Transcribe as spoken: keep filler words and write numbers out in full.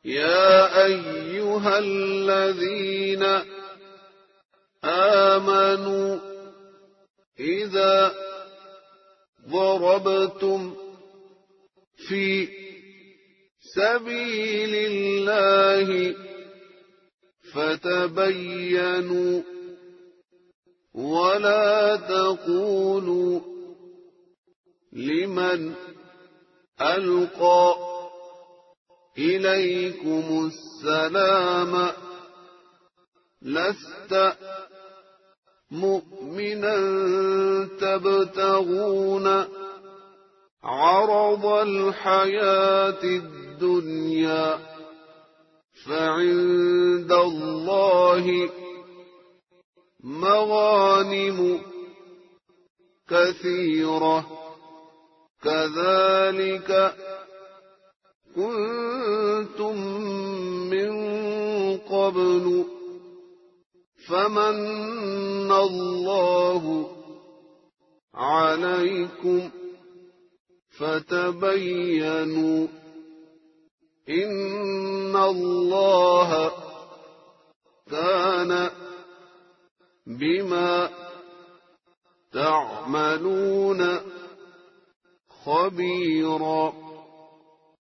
يا أيها الذين آمنوا إذا ضربتم في سبيل الله فتبينوا ولا تقولوا لمن ألقى إليكم السلام لست مؤمنا تبتغون عرض الحياة الدنيا فعند الله مغانم كثيرة كذلك كنتم من قبل فمن الله عليكم فتبينوا إن الله كان بما تعملون خبيرا.